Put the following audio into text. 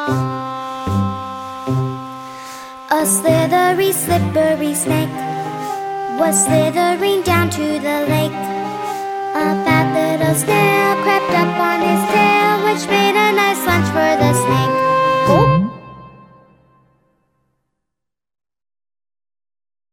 A slithery, slippery snake was slithering down to the lake. A fat little snail crept up on his tail.